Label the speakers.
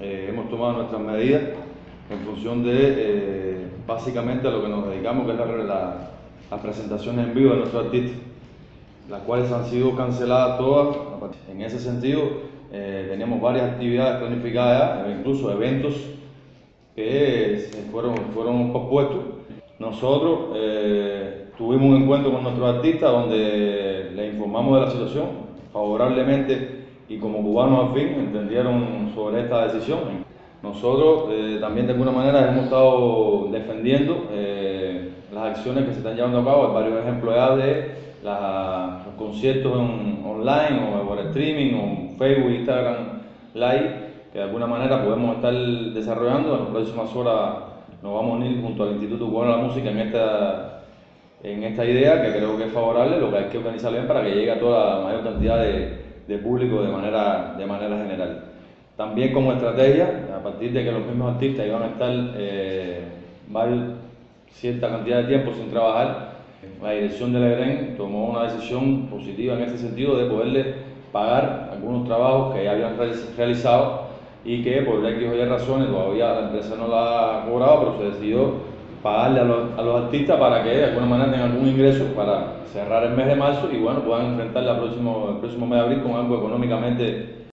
Speaker 1: hemos tomado nuestras medidas en función de básicamente a lo que nos dedicamos, que es las presentaciones en vivo de nuestros artistas, las cuales han sido canceladas todas. En ese sentido, teníamos varias actividades planificadas, incluso eventos que fueron pospuestos. Nosotros tuvimos un encuentro con nuestros artistas donde les informamos de la situación favorablemente y como cubanos al fin entendieron sobre esta decisión. Nosotros también de alguna manera hemos estado defendiendo las acciones que se están llevando a cabo. Hay varios ejemplos ya de los conciertos online o por streaming o Facebook, Instagram Live, que de alguna manera podemos estar desarrollando. En las próximas horas nos vamos a unir junto al Instituto Cubano de la Música en esta idea, que creo que es favorable. Lo que hay que organizar bien para que llegue a toda la mayor cantidad de público de manera general. También como estrategia, a partir de que los mismos artistas iban a estar cierta cantidad de tiempo sin trabajar, la dirección del EBREN tomó una decisión positiva en ese sentido de poderle pagar algunos trabajos que ya habían realizado y que por X o Y razones todavía la empresa no la ha cobrado, pero se decidió pagarle a los artistas para que de alguna manera tengan algún ingreso para cerrar el mes de marzo y bueno, puedan enfrentar el próximo mes de abril con algo económicamente